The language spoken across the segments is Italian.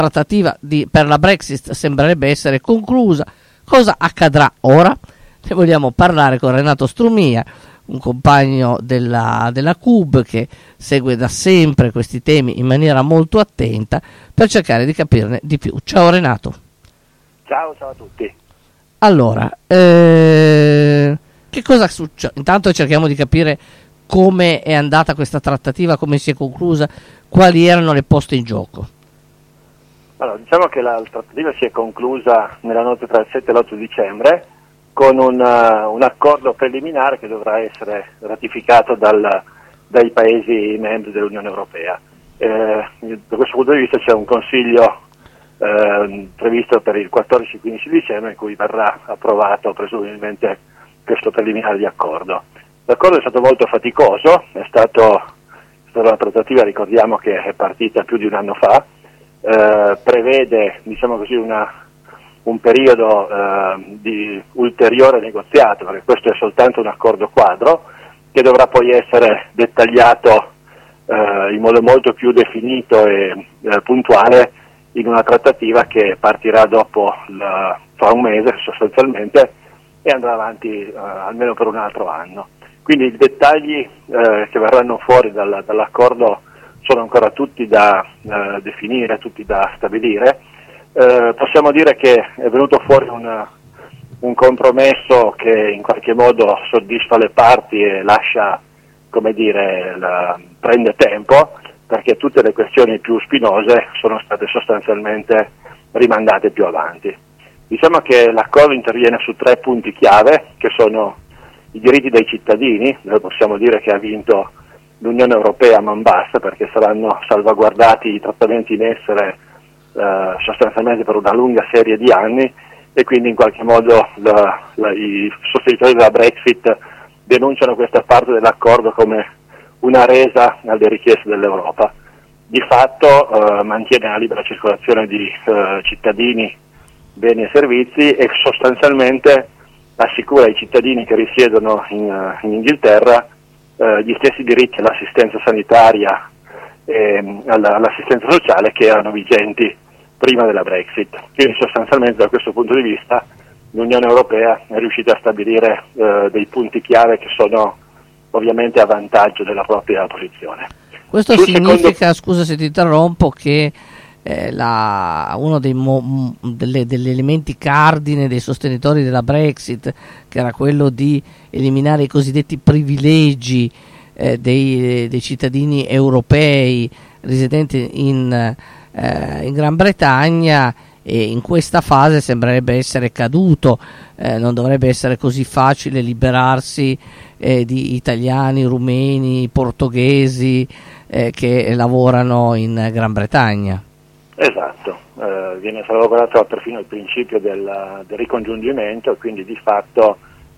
trattativa per la Brexit sembrerebbe essere conclusa. Cosa accadrà ora? Ne vogliamo parlare con Renato Strumia, un compagno della CUB che segue da sempre questi temi in maniera molto attenta per cercare di capirne di più. Ciao Renato. Ciao a tutti. Allora, che cosa succede? Intanto cerchiamo di capire come è andata questa trattativa, come si è conclusa, quali erano le poste in gioco. Allora, diciamo che la trattativa si è conclusa nella notte tra il 7 e l'8 dicembre con un accordo preliminare che dovrà essere ratificato dai Paesi membri dell'Unione Europea. Da questo punto di vista c'è un consiglio previsto per il 14-15 dicembre in cui verrà approvato presumibilmente questo preliminare di accordo. L'accordo è stato molto faticoso, è stata una trattativa, ricordiamo che è partita più di un anno fa, prevede, diciamo così, un periodo di ulteriore negoziato, perché questo è soltanto un accordo quadro che dovrà poi essere dettagliato in modo molto più definito e puntuale in una trattativa che partirà dopo fra un mese sostanzialmente e andrà avanti almeno per un altro anno. Quindi i dettagli che verranno fuori dall'accordo sono ancora tutti da definire, tutti da stabilire. Possiamo dire che è venuto fuori un compromesso che in qualche modo soddisfa le parti e lascia, come dire, prende tempo, perché tutte le questioni più spinose sono state sostanzialmente rimandate più avanti. Diciamo che l'accordo interviene su 3 punti chiave, che sono i diritti dei cittadini. Noi possiamo dire che ha vinto l'Unione Europea, ma non basta, perché saranno salvaguardati i trattamenti in essere sostanzialmente per una lunga serie di anni, e quindi in qualche modo i sostenitori della Brexit denunciano questa parte dell'accordo come una resa alle richieste dell'Europa. Di fatto mantiene la libera circolazione di cittadini, beni e servizi, e sostanzialmente assicura ai cittadini che risiedono in Inghilterra gli stessi diritti all'assistenza sanitaria e all'assistenza sociale che erano vigenti prima della Brexit. Quindi sostanzialmente da questo punto di vista l'Unione Europea è riuscita a stabilire dei punti chiave che sono ovviamente a vantaggio della propria posizione. Questo significa, scusa se ti interrompo, che uno degli elementi cardine dei sostenitori della Brexit, che era quello di eliminare i cosiddetti privilegi dei cittadini europei residenti in Gran Bretagna, e in questa fase sembrerebbe essere caduto. Non dovrebbe essere così facile liberarsi di italiani, rumeni, portoghesi che lavorano in Gran Bretagna. Esatto, viene salvaguardato perfino il principio del ricongiungimento, quindi di fatto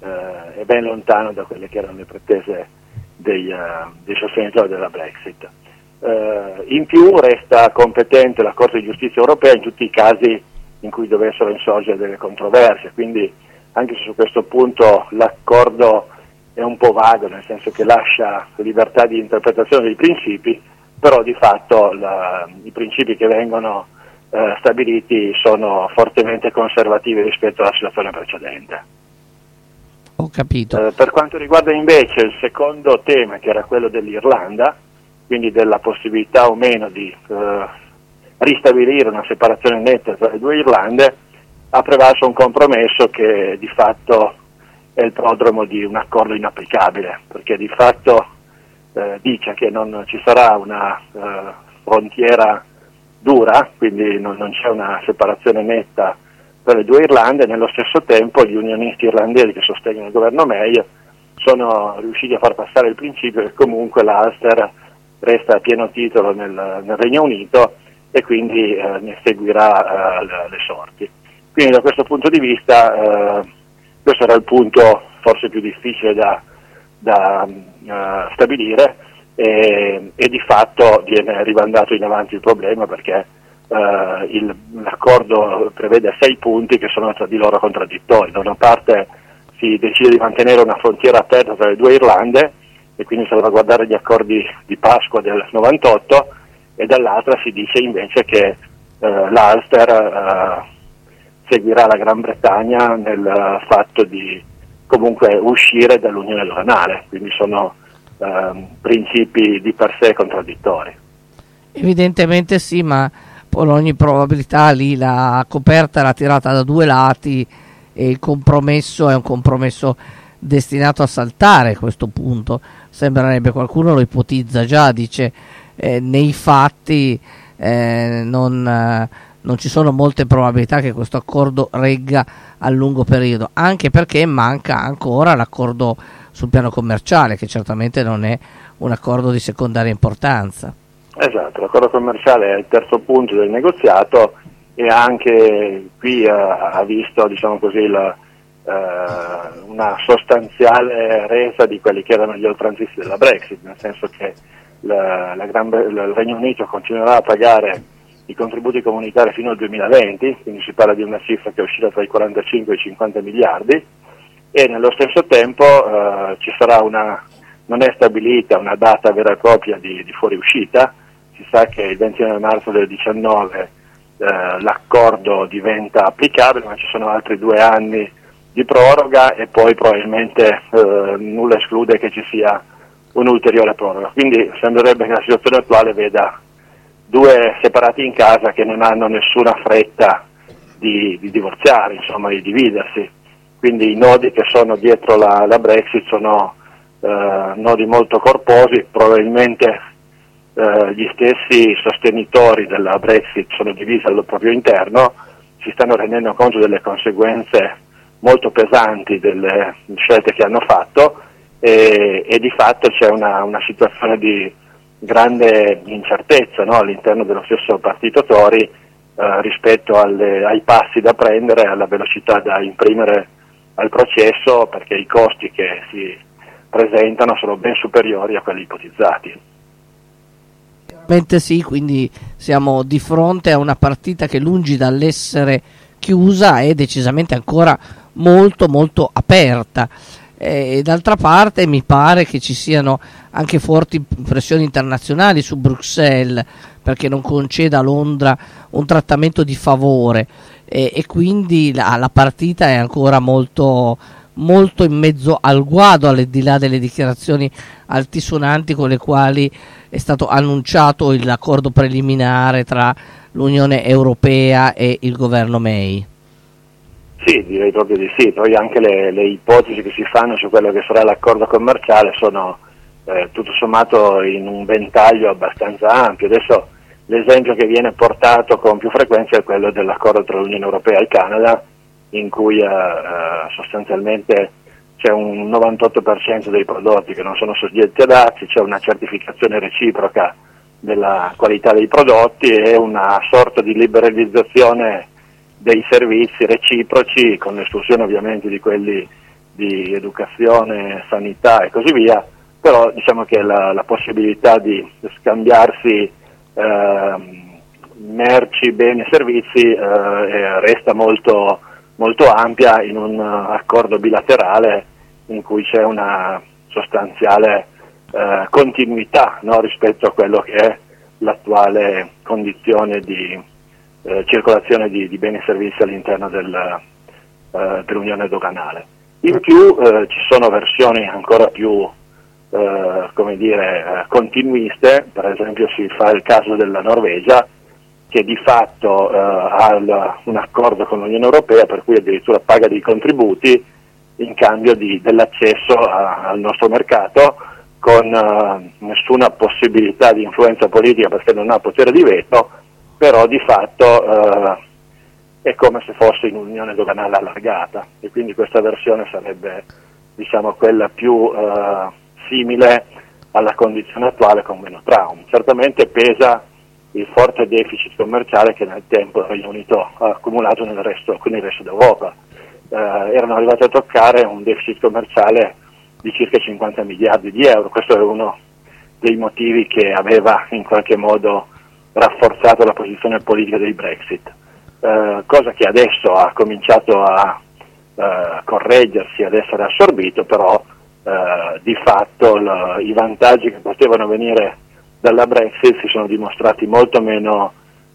è ben lontano da quelle che erano le pretese dei sostenitori della Brexit. In più resta competente la Corte di Giustizia Europea in tutti i casi in cui dovessero insorgere delle controversie, quindi anche se su questo punto l'accordo è un po' vago, nel senso che lascia libertà di interpretazione dei principi, però di fatto i principi che vengono stabiliti sono fortemente conservativi rispetto alla situazione precedente. Ho capito. Per quanto riguarda invece il secondo tema, che era quello dell'Irlanda, quindi della possibilità o meno di ristabilire una separazione netta tra le due Irlande, ha prevalso un compromesso che di fatto è il prodromo di un accordo inapplicabile, perché di fatto dice che non ci sarà una frontiera dura, quindi non c'è una separazione netta tra le due Irlande, e nello stesso tempo gli unionisti irlandesi che sostengono il governo May sono riusciti a far passare il principio che comunque l'Ulster resta a pieno titolo nel Regno Unito e quindi ne seguirà le sorti. Quindi da questo punto di vista questo era il punto forse più difficile da stabilire, e di fatto viene rimandato in avanti il problema, perché l'accordo prevede 6 punti che sono tra di loro contraddittori. Da una parte si decide di mantenere una frontiera aperta tra le due Irlande e quindi salvaguardare gli accordi di Pasqua del 98, e dall'altra si dice invece che l'Ulster seguirà la Gran Bretagna nel fatto di comunque uscire dall'unione doganale, quindi sono principi di per sé contraddittori. Evidentemente sì, ma con ogni probabilità lì la coperta era tirata da due lati e il compromesso è un compromesso destinato a saltare a questo punto. Sembrerebbe, qualcuno lo ipotizza già, dice nei fatti non ci sono molte probabilità che questo accordo regga a lungo periodo, anche perché manca ancora l'accordo sul piano commerciale, che certamente non è un accordo di secondaria importanza. Esatto, l'accordo commerciale è il terzo punto del negoziato e anche qui ha visto, diciamo così, una sostanziale resa di quelli che erano gli oltranzisti della Brexit, nel senso che il Regno Unito continuerà a pagare i contributi comunitari fino al 2020, quindi si parla di una cifra che è uscita tra i 45 e i 50 miliardi, e nello stesso tempo ci sarà non è stabilita una data vera e propria di fuoriuscita. Si sa che il 29 marzo del 2019 l'accordo diventa applicabile, ma ci sono altri 2 anni di proroga e poi probabilmente nulla esclude che ci sia un'ulteriore proroga. Quindi sembrerebbe che la situazione attuale veda 2 separati in casa che non hanno nessuna fretta di divorziare, insomma, di dividersi. Quindi i nodi che sono dietro la Brexit sono nodi molto corposi, probabilmente gli stessi sostenitori della Brexit sono divisi al proprio interno, si stanno rendendo conto delle conseguenze molto pesanti delle scelte che hanno fatto e di fatto c'è una situazione di grande incertezza, no, all'interno dello stesso partito Tory rispetto ai passi da prendere, alla velocità da imprimere al processo, perché i costi che si presentano sono ben superiori a quelli ipotizzati. Sì, quindi siamo di fronte a una partita che, lungi dall'essere chiusa, è decisamente ancora molto molto aperta, e d'altra parte mi pare che ci siano anche forti pressioni internazionali su Bruxelles perché non conceda a Londra un trattamento di favore, e quindi la partita è ancora molto molto in mezzo al guado, al di là delle dichiarazioni altisonanti con le quali è stato annunciato l'accordo preliminare tra l'Unione Europea e il governo May. Sì, direi proprio di sì. Poi anche le ipotesi che si fanno su quello che sarà l'accordo commerciale sono tutto sommato in un ventaglio abbastanza ampio. Adesso l'esempio che viene portato con più frequenza è quello dell'accordo tra l'Unione Europea e il Canada, in cui sostanzialmente c'è un 98% dei prodotti che non sono soggetti a dazi, c'è una certificazione reciproca della qualità dei prodotti e una sorta di liberalizzazione dei servizi reciproci, con l'esclusione ovviamente di quelli di educazione, sanità e così via, però diciamo che la possibilità di scambiarsi merci, beni e servizi resta molto molto ampia in un accordo bilaterale in cui c'è una sostanziale continuità, no, rispetto a quello che è l'attuale condizione di circolazione di beni e servizi all'interno dell'unione doganale. In più ci sono versioni ancora più continuiste, per esempio si fa il caso della Norvegia, che di fatto ha un accordo con l'Unione Europea per cui addirittura paga dei contributi in cambio dell'accesso al nostro mercato, con nessuna possibilità di influenza politica perché non ha potere di veto, però di fatto è come se fosse in un'unione doganale allargata, e quindi questa versione sarebbe, diciamo, quella più simile alla condizione attuale con meno traumi. Certamente pesa il forte deficit commerciale che nel tempo il Regno Unito ha accumulato con il resto d'Europa. Erano arrivati a toccare un deficit commerciale di circa 50 miliardi di euro, questo è uno dei motivi che aveva in qualche modo rafforzato la posizione politica dei Brexit, cosa che adesso ha cominciato a correggersi, ad essere assorbito, però di fatto i vantaggi che potevano venire dalla Brexit si sono dimostrati molto meno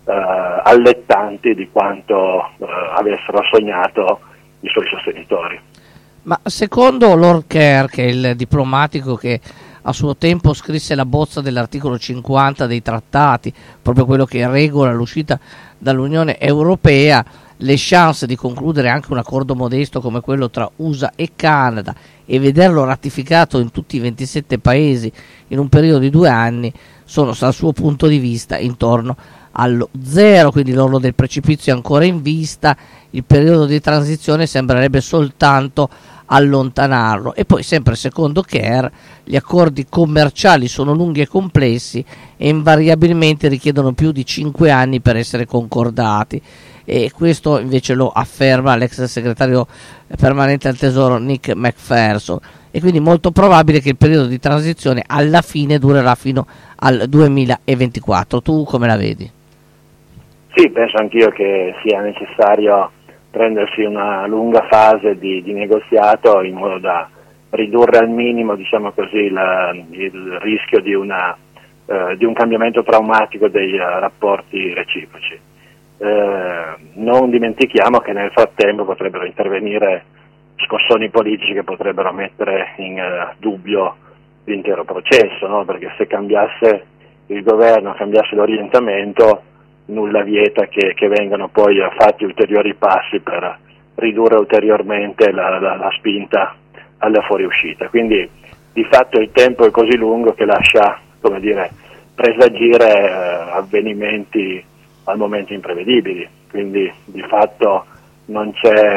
allettanti di quanto avessero sognato i suoi sostenitori. Ma secondo Lord Kerr, che è il diplomatico che a suo tempo scrisse la bozza dell'articolo 50 dei trattati, proprio quello che regola l'uscita dall'Unione Europea, le chance di concludere anche un accordo modesto come quello tra USA e Canada e vederlo ratificato in tutti i 27 paesi in un periodo di 2 anni sono, dal suo punto di vista, intorno allo zero, quindi l'orlo del precipizio è ancora in vista, il periodo di transizione sembrerebbe soltanto allontanarlo. E poi, sempre secondo Kerr, gli accordi commerciali sono lunghi e complessi e invariabilmente richiedono più di 5 anni per essere concordati, e questo invece lo afferma l'ex segretario permanente al Tesoro Nick McPherson, e quindi molto probabile che il periodo di transizione alla fine durerà fino al 2024. Tu come la vedi? Sì, penso anch'io che sia necessario prendersi una lunga fase di negoziato in modo da ridurre al minimo, diciamo così, il rischio di un cambiamento traumatico dei rapporti reciproci. Non dimentichiamo che nel frattempo potrebbero intervenire scossoni politici che potrebbero mettere in dubbio l'intero processo, no? Perché se cambiasse il governo, cambiasse l'orientamento, nulla vieta che vengano poi fatti ulteriori passi per ridurre ulteriormente la spinta alla fuoriuscita. Quindi di fatto il tempo è così lungo che lascia, come dire, presagire avvenimenti al momento imprevedibili, quindi di fatto non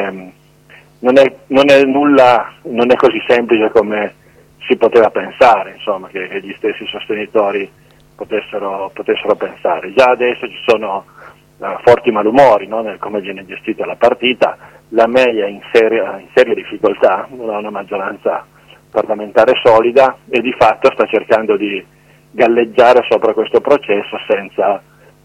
è così semplice come si poteva pensare, insomma, che gli stessi sostenitori potessero pensare. Già adesso ci sono forti malumori, no, nel come viene gestita la partita. La May è in seria difficoltà, non ha una maggioranza parlamentare solida e di fatto sta cercando di galleggiare sopra questo processo senza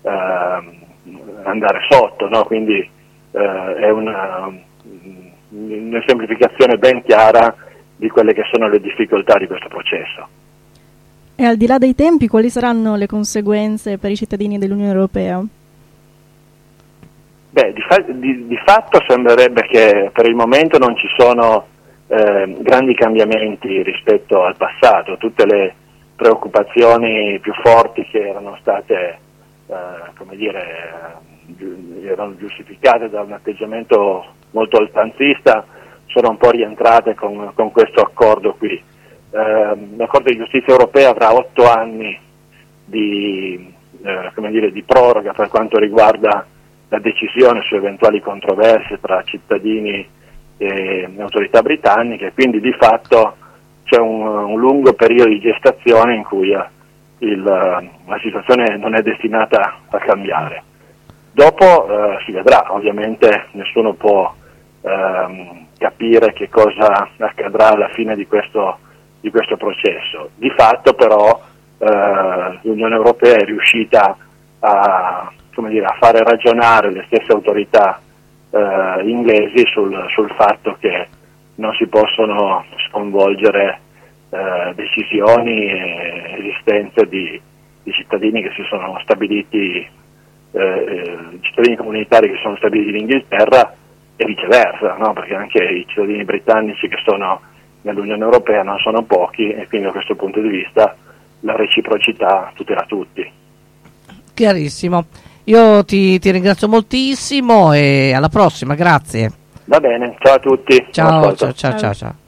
andare sotto, no? Quindi è una semplificazione ben chiara di quelle che sono le difficoltà di questo processo. E al di là dei tempi, quali saranno le conseguenze per i cittadini dell'Unione Europea? Beh, di fatto sembrerebbe che per il momento non ci sono grandi cambiamenti rispetto al passato. Tutte le preoccupazioni più forti che erano state, erano giustificate da un atteggiamento molto oltranzista, sono un po' rientrate con questo accordo qui. L'accordo di giustizia europea avrà 8 anni di proroga per quanto riguarda la decisione su eventuali controversie tra cittadini e autorità britanniche, quindi di fatto c'è un lungo periodo di gestazione in cui la situazione non è destinata a cambiare. Dopo si vedrà, ovviamente nessuno può capire che cosa accadrà alla fine di questo processo. Di fatto però l'Unione Europea è riuscita a fare ragionare le stesse autorità inglesi sul fatto che non si possono sconvolgere decisioni e esistenze di cittadini che si sono stabiliti, cittadini comunitari che sono stabiliti in Inghilterra e viceversa, no? Perché anche i cittadini britannici che sono nell'Unione Europea non sono pochi e quindi da questo punto di vista la reciprocità tutela tutti. Chiarissimo. Io ti ringrazio moltissimo e alla prossima, grazie. Va bene, ciao a tutti. Ciao.